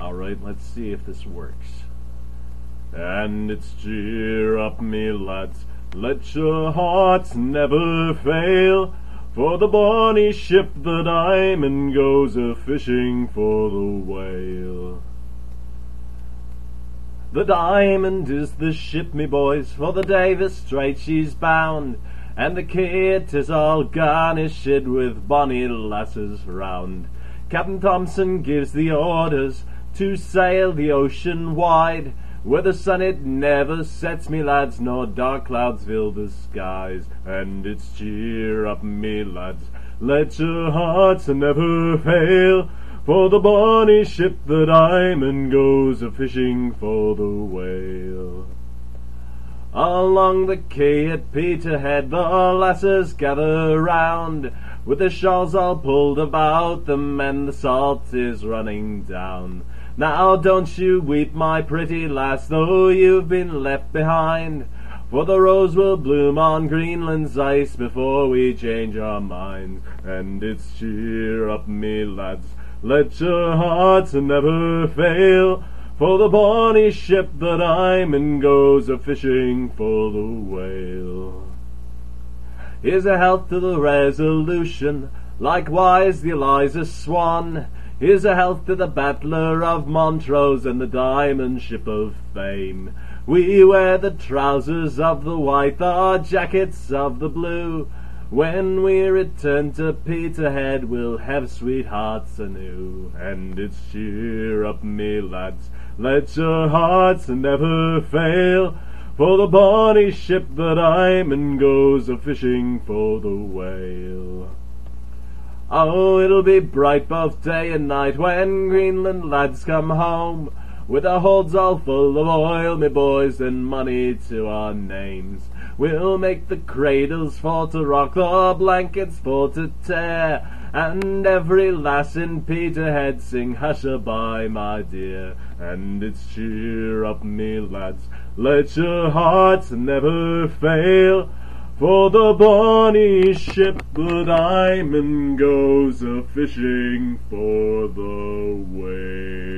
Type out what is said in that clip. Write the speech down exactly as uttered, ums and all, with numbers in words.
Alright, let's see if this works. And it's cheer up, me lads, let your hearts never fail, for the bonny ship the Diamond goes a-fishing for the whale. The Diamond is the ship, me boys, for the Davis Strait she's bound, and the kit is all garnished with bonny lasses round. Captain Thompson gives the orders to sail the ocean wide, where the sun it never sets, me lads, nor dark clouds fill the skies. And it's cheer up, me lads, let your hearts never fail, for the bonny ship the Diamond goes a-fishing for the whale. Along the quay at Peterhead the lasses gather round, with the shawls all pulled about them, and the salt is running down. Now don't you weep, my pretty lass, though you've been left behind, for the rose will bloom on Greenland's ice before we change our minds. And it's cheer up, me lads, let your hearts never fail, for the bonny ship the Diamond goes a-fishing for the whale. Here's a health to the Resolution, likewise the Eliza Swan. Here's a health to the Battler of Montrose and the Diamond Ship of Fame. We wear the trousers of the white, the jackets of the blue. When we return to Peterhead, we'll have sweethearts anew. And it's cheer up, me lads, let your hearts never fail, for the bonny ship the Diamond goes a-fishing for the whale. Oh, it'll be bright both day and night when Greenland lads come home, with our holds all full of oil, me boys, and money to our names. We'll make the cradles for to rock, the blankets for to tear, and every lass in Peterhead sing hush-a-bye, my dear. And it's cheer up, me lads, let your hearts never fail, for the bonny ship the Diamond goes a-fishing for the whale.